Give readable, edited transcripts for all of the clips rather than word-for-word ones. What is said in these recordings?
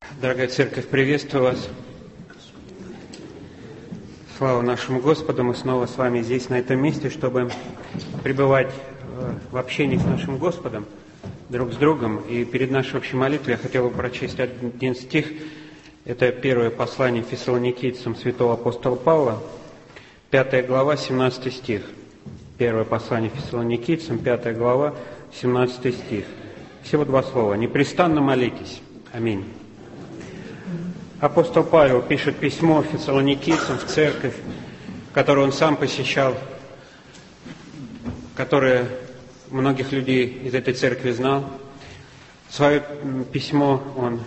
Дорогая Церковь, приветствую вас. Слава нашему Господу, мы снова с вами здесь, на этом месте, чтобы пребывать в общении с нашим Господом, друг с другом. И перед нашей общей молитвой я хотел бы прочесть один стих. Это первое послание Фессалоникийцам святого апостола Павла, 5 глава, 17 стих. Первое послание Фессалоникийцам, 5 глава, 17 стих. Всего два слова. «Непрестанно молитесь». Аминь. Апостол Павел пишет письмо фессалоникийцам в церковь, которую он сам посещал, которое многих людей из этой церкви знал. В своем письме он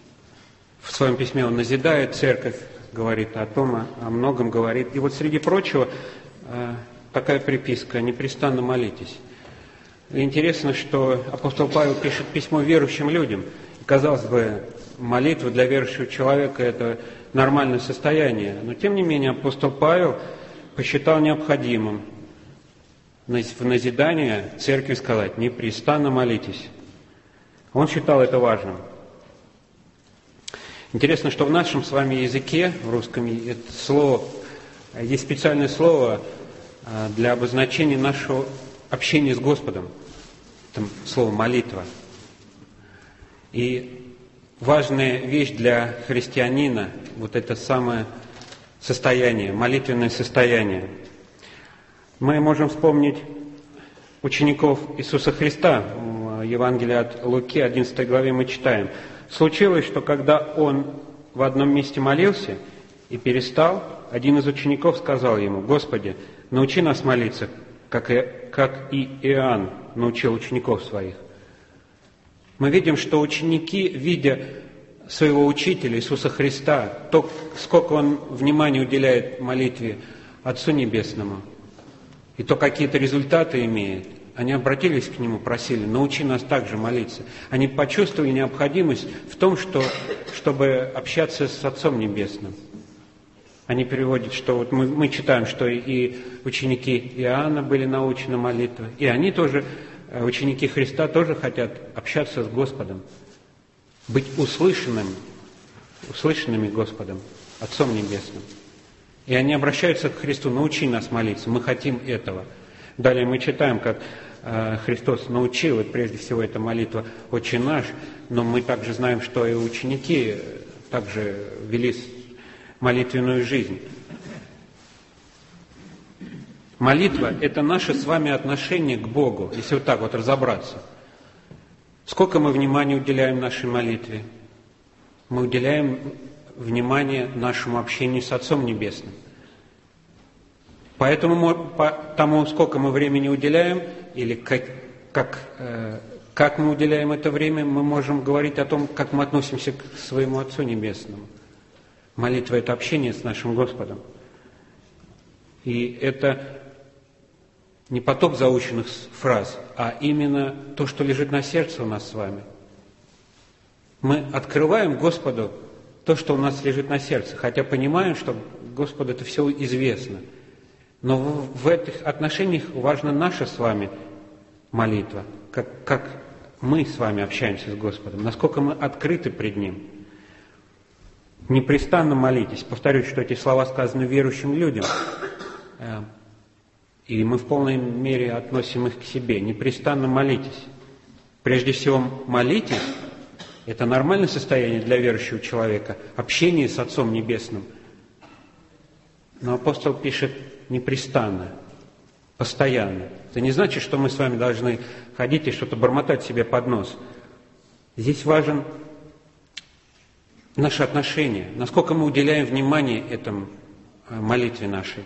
назидает церковь, говорит о том, о многом говорит. И вот среди прочего такая приписка: «Непрестанно молитесь». И интересно, что апостол Павел пишет письмо верующим людям. Казалось бы, молитва для верующего человека – это нормальное состояние. Но, тем не менее, апостол Павел посчитал необходимым в назидание церкви сказать: «Непрестанно молитесь». Он считал это важным. Интересно, что в нашем с вами языке, в русском, это слово, есть специальное слово для обозначения нашего общения с Господом. Это слово «молитва». И важная вещь для христианина – вот это самое состояние, молитвенное состояние. Мы можем вспомнить учеников Иисуса Христа. В Евангелии от Луки, 11 главе мы читаем: «Случилось, что когда Он в одном месте молился и перестал, один из учеников сказал Ему: „Господи, научи нас молиться, как и Иоанн научил учеников своих“». Мы видим, что ученики, видя своего учителя Иисуса Христа, то, сколько Он внимания уделяет молитве Отцу Небесному, и то, какие-то результаты имеет, они обратились к Нему, просили: «Научи нас также молиться». Они почувствовали необходимость в том, чтобы общаться с Отцом Небесным. Они переводят, что вот мы читаем, что и ученики Иоанна были научены молитве, и они тоже, ученики Христа, тоже хотят общаться с Господом, быть услышанными Господом, Отцом Небесным. И они обращаются к Христу: «Научи нас молиться, мы хотим этого». Далее мы читаем, как Христос научил, и прежде всего это молитва «Отче наш», но мы также знаем, что и ученики также вели молитвенную жизнь. Молитва – это наше с вами отношение к Богу, если вот так вот разобраться. Сколько мы внимания уделяем нашей молитве? Мы уделяем внимание нашему общению с Отцом Небесным. Поэтому по тому, сколько мы времени уделяем, или как мы уделяем это время, мы можем говорить о том, как мы относимся к своему Отцу Небесному. Молитва – это общение с нашим Господом. И это не поток заученных фраз, а именно то, что лежит на сердце у нас с вами. Мы открываем Господу то, что у нас лежит на сердце, хотя понимаем, что Господу это все известно. Но в этих отношениях важна наша с вами молитва, как мы с вами общаемся с Господом, насколько мы открыты пред Ним. Непрестанно молитесь. Повторюсь, что эти слова сказаны верующим людям, и мы в полной мере относим их к себе. Непрестанно молитесь. Прежде всего, молитесь – это нормальное состояние для верующего человека, общение с Отцом Небесным. Но апостол пишет непрестанно, постоянно. Это не значит, что мы с вами должны ходить и что-то бормотать себе под нос. Здесь важен наше отношение, насколько мы уделяем внимание этому молитве нашей.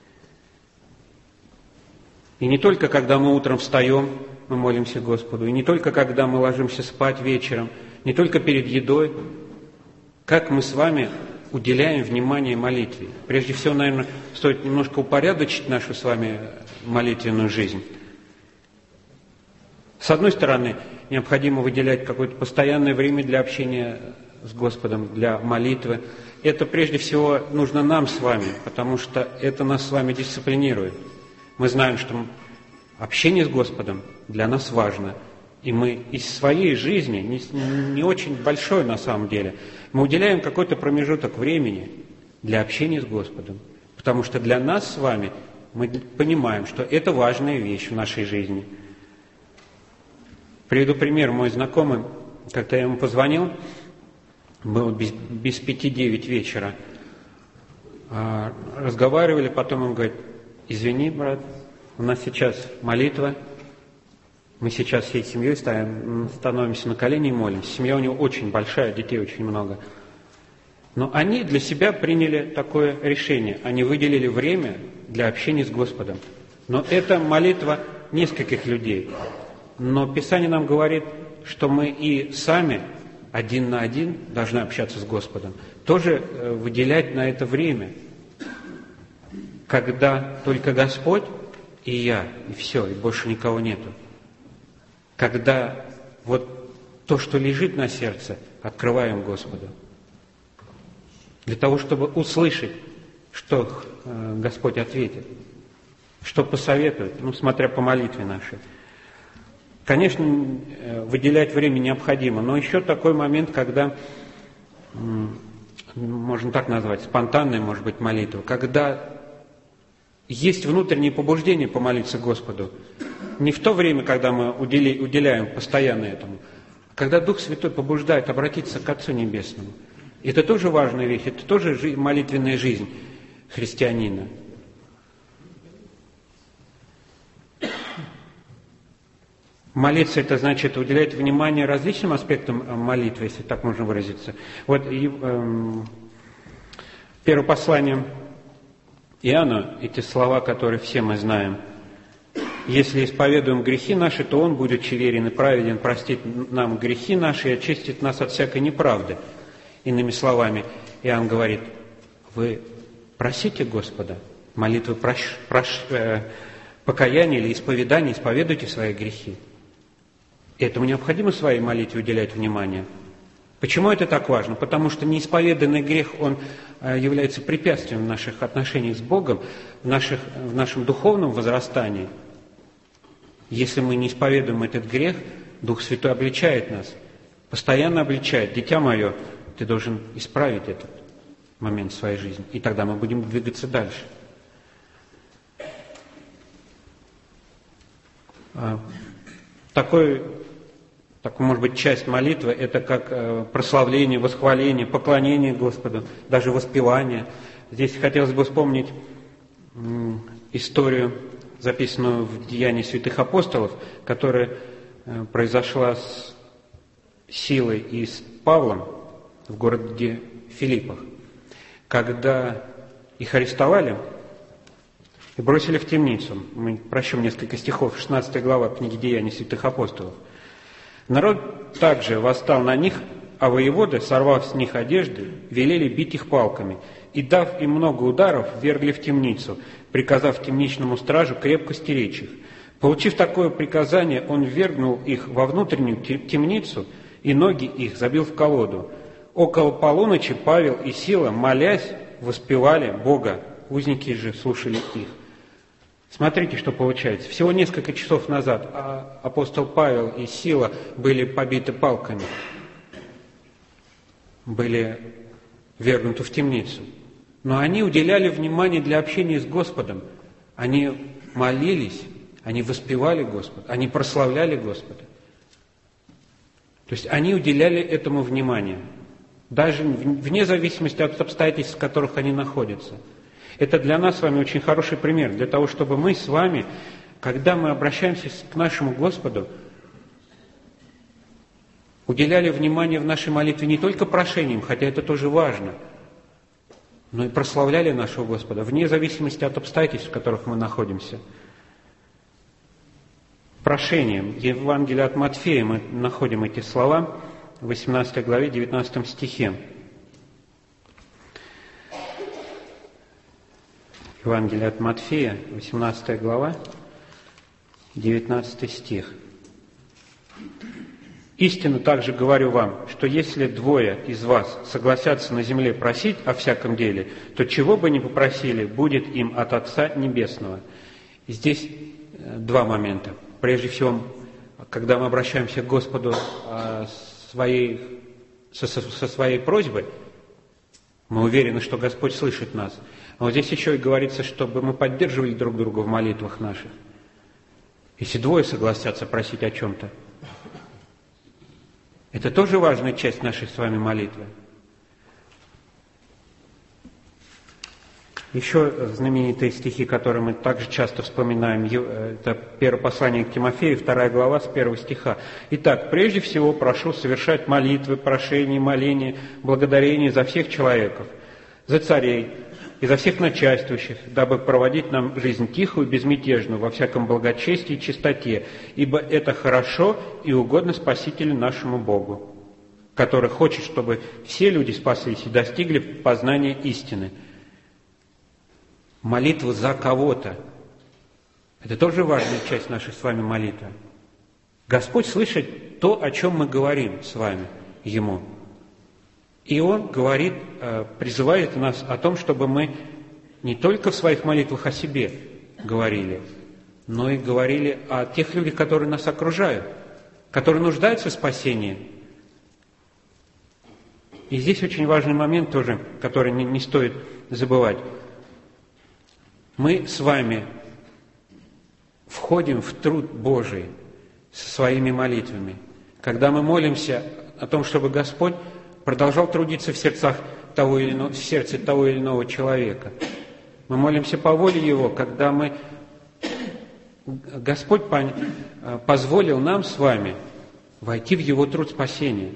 И не только когда мы утром встаем, мы молимся Господу, и не только когда мы ложимся спать вечером, не только перед едой, как мы с вами уделяем внимание молитве. Прежде всего, наверное, стоит немножко упорядочить нашу с вами молитвенную жизнь. С одной стороны, необходимо выделять какое-то постоянное время для общения с Господом, для молитвы. Это прежде всего нужно нам с вами, потому что это нас с вами дисциплинирует. Мы знаем, что общение с Господом для нас важно. И мы из своей жизни, не очень большой на самом деле, мы уделяем какой-то промежуток времени для общения с Господом. Потому что для нас с вами мы понимаем, что это важная вещь в нашей жизни. Приведу пример. Мой знакомый, когда я ему позвонил, было без 5-9 вечера, разговаривали, потом он говорит: извини, брат, у нас сейчас молитва, мы сейчас всей семьей становимся на колени и молимся. Семья у него очень большая, детей очень много. Но они для себя приняли такое решение. Они выделили время для общения с Господом. Но это молитва нескольких людей. Но Писание нам говорит, что мы и сами один на один должны общаться с Господом. Тоже выделять на это время. Когда только Господь и я, и все, и больше никого нету. Когда вот то, что лежит на сердце, открываем Господу. Для того, чтобы услышать, что Господь ответит, что посоветует, смотря по молитве нашей. Конечно, выделять время необходимо, но еще такой момент, когда, можно так назвать, спонтанная, может быть, молитва, когда есть внутреннее побуждение помолиться Господу. Не в то время, когда мы уделяем постоянно этому, а когда Дух Святой побуждает обратиться к Отцу Небесному. Это тоже важная вещь, это тоже молитвенная жизнь христианина. Молиться — это значит уделять внимание различным аспектам молитвы, если так можно выразиться. Вот первое послание Иоанна, эти слова, которые все мы знаем. «Если исповедуем грехи наши, то Он, будучи верен и праведен, простит нам грехи наши и очистит нас от всякой неправды». Иными словами, Иоанн говорит: вы просите Господа, молитвы покаяния или исповедания, исповедуйте свои грехи. Этому необходимо своей молитве уделять внимание. Почему это так важно? Потому что неисповеданный грех, он является препятствием в наших отношениях с Богом, в нашем духовном возрастании. Если мы не исповедуем этот грех, Дух Святой обличает нас, постоянно обличает: дитя мое, ты должен исправить этот момент в своей жизни, и тогда мы будем двигаться дальше. Такой, может быть, часть молитвы — это как прославление, восхваление, поклонение Господу, даже воспевание. Здесь хотелось бы вспомнить историю, записанную в Деянии святых апостолов, которая произошла с Силой и с Павлом в городе Филиппах, когда их арестовали и бросили в темницу. Мы прочтем несколько стихов, 16 глава книги Деяний святых апостолов. Народ также восстал на них, а воеводы, сорвав с них одежды, велели бить их палками, и, дав им много ударов, ввергли в темницу, приказав темничному стражу крепко стеречь их. Получив такое приказание, он ввергнул их во внутреннюю темницу, и ноги их забил в колоду. Около полуночи Павел и Сила, молясь, воспевали Бога, узники же слушали их. Смотрите, что получается. Всего несколько часов назад апостол Павел и Сила были побиты палками, были ввергнуты в темницу. Но они уделяли внимание для общения с Господом. Они молились, они воспевали Господа, они прославляли Господа. То есть они уделяли этому внимание, даже вне зависимости от обстоятельств, в которых они находятся. Это для нас с вами очень хороший пример, для того, чтобы мы с вами, когда мы обращаемся к нашему Господу, уделяли внимание в нашей молитве не только прошениям, хотя это тоже важно, но и прославляли нашего Господа, вне зависимости от обстоятельств, в которых мы находимся. Прошением. В Евангелии от Матфея мы находим эти слова в 18 главе, 19 стихе. Евангелие от Матфея, 18 глава, 19 стих. «Истинно также говорю вам, что если двое из вас согласятся на земле просить о всяком деле, то чего бы ни попросили, будет им от Отца Небесного». И здесь два момента. Прежде всего, когда мы обращаемся к Господу со своей просьбой, мы уверены, что Господь слышит нас. А вот здесь еще и говорится, чтобы мы поддерживали друг друга в молитвах наших. Если двое согласятся просить о чем-то, это тоже важная часть нашей с вами молитвы. Еще знаменитые стихи, которые мы также часто вспоминаем, это первое послание к Тимофею, 2 глава, с 1 стиха. «Итак, прежде всего прошу совершать молитвы, прошения, моления, благодарения за всех человеков, за царей и за всех начальствующих, дабы проводить нам жизнь тихую и безмятежную во всяком благочестии и чистоте, ибо это хорошо и угодно Спасителю нашему Богу, который хочет, чтобы все люди спаслись и достигли познания истины». Молитва за кого-то – это тоже важная часть нашей с вами молитвы. Господь слышит то, о чем мы говорим с вами Ему. И Он говорит, призывает нас о том, чтобы мы не только в своих молитвах о себе говорили, но и говорили о тех людях, которые нас окружают, которые нуждаются в спасении. И здесь очень важный момент тоже, который не стоит забывать. Мы с вами входим в труд Божий со своими молитвами, когда мы молимся о том, чтобы Господь продолжал трудиться в сердце того или иного человека. Мы молимся по воле Его, когда Господь позволил нам с вами войти в Его труд спасения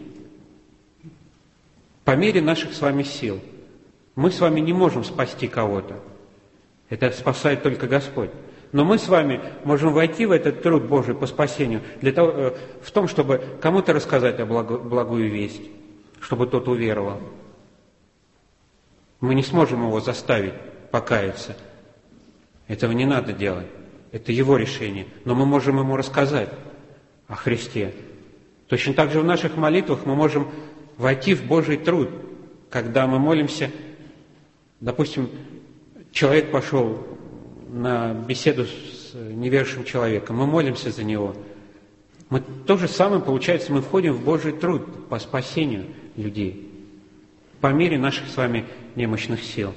по мере наших с вами сил. Мы с вами не можем спасти кого-то. Это спасает только Господь. Но мы с вами можем войти в этот труд Божий по спасению в том, чтобы кому-то рассказать о благую весть, чтобы тот уверовал. Мы не сможем его заставить покаяться. Этого не надо делать. Это его решение. Но мы можем ему рассказать о Христе. Точно так же в наших молитвах мы можем войти в Божий труд, когда мы молимся, допустим, человек пошел на беседу с неверующим человеком, мы молимся за него. То же самое, получается, мы входим в Божий труд по спасению людей по мере наших с вами немощных сил.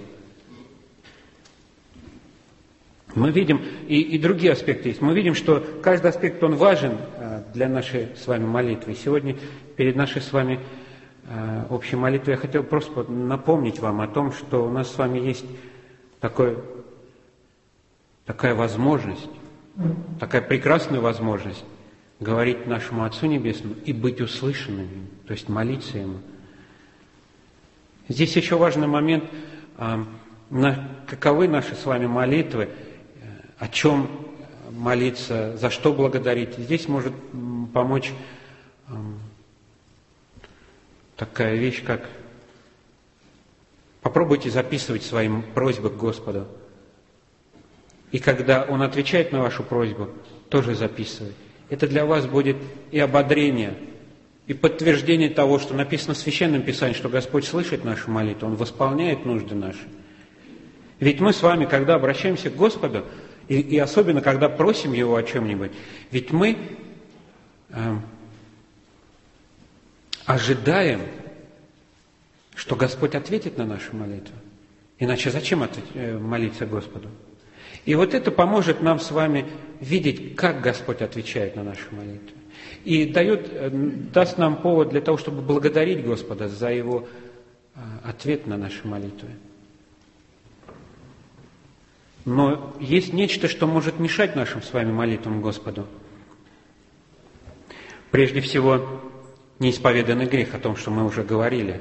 Мы видим, и другие аспекты есть. Мы видим, что каждый аспект, он важен для нашей с вами молитвы. И сегодня перед нашей с вами общей молитвой я хотел просто напомнить вам о том, что у нас с вами есть такая возможность, такая прекрасная возможность говорить нашему Отцу Небесному и быть услышанными, то есть молиться Ему. Здесь еще важный момент, каковы наши с вами молитвы, о чем молиться, за что благодарить. Здесь может помочь такая вещь, как попробуйте записывать свои просьбы к Господу. И когда Он отвечает на вашу просьбу, тоже записывай. Это для вас будет и ободрение, и подтверждение того, что написано в Священном Писании, что Господь слышит нашу молитву, Он восполняет нужды наши. Ведь мы с вами, когда обращаемся к Господу, и особенно, когда просим Его о чем-нибудь, ведь мы ожидаем, что Господь ответит на нашу молитву. Иначе зачем молиться Господу? И вот это поможет нам с вами видеть, как Господь отвечает на нашу молитву. И даст нам повод для того, чтобы благодарить Господа за Его ответ на наши молитвы. Но есть нечто, что может мешать нашим с вами молитвам Господу. Прежде всего, неисповеданный грех, о том, что мы уже говорили.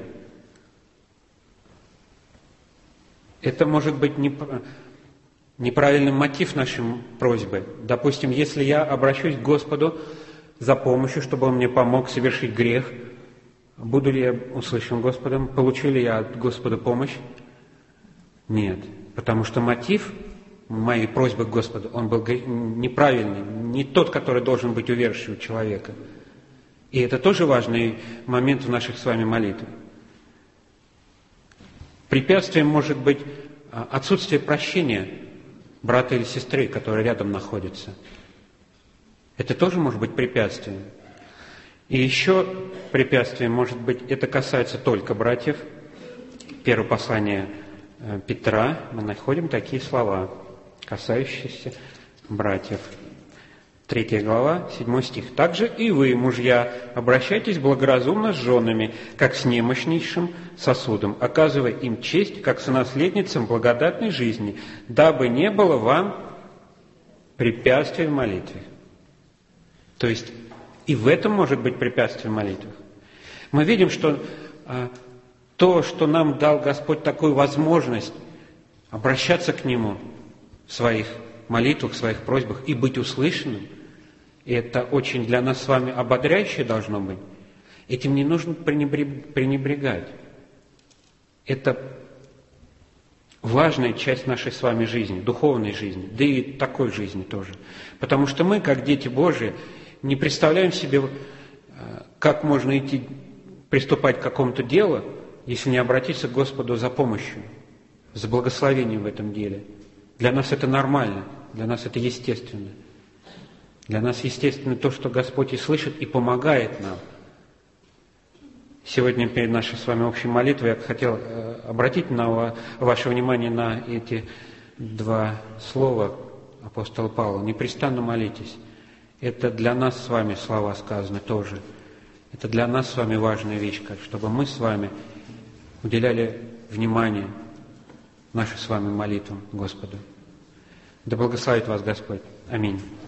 Это может быть неправильный мотив нашей просьбы. Допустим, если я обращусь к Господу за помощью, чтобы Он мне помог совершить грех, буду ли я услышан Господом? Получу ли я от Господа помощь? Нет. Потому что мотив моей просьбы к Господу, он был неправильный, не тот, который должен быть у верующего человека. И это тоже важный момент в наших с вами молитвах. Препятствием может быть отсутствие прощения брата или сестры, которые рядом находятся. Это тоже может быть препятствием. И еще препятствием может быть, это касается только братьев. Первое послание Петра, мы находим такие слова, касающиеся братьев. 3 глава, 7 стих. «Также и вы, мужья, обращайтесь благоразумно с женами, как с немощнейшим сосудом, оказывая им честь, как сонаследницам благодатной жизни, дабы не было вам препятствий в молитве». То есть и в этом может быть препятствие в молитвах. Мы видим, что то, что нам дал Господь такую возможность обращаться к Нему в своих молитвах, в своих просьбах и быть услышанным, и это очень для нас с вами ободряюще должно быть, этим не нужно пренебрегать. Это важная часть нашей с вами жизни, духовной жизни, да и такой жизни тоже. Потому что мы, как дети Божии, не представляем себе, как можно приступать к какому-то делу, если не обратиться к Господу за помощью, за благословением в этом деле. Для нас это нормально, для нас это естественно. Для нас естественно то, что Господь и слышит, и помогает нам. Сегодня перед нашей с вами общей молитвой я хотел обратить ваше внимание на эти 2 слова апостола Павла. «Непрестанно молитесь». Это для нас с вами слова сказаны тоже. Это для нас с вами важная вещь, чтобы мы с вами уделяли внимание нашим с вами молитвам Господу. Да благословит вас Господь. Аминь.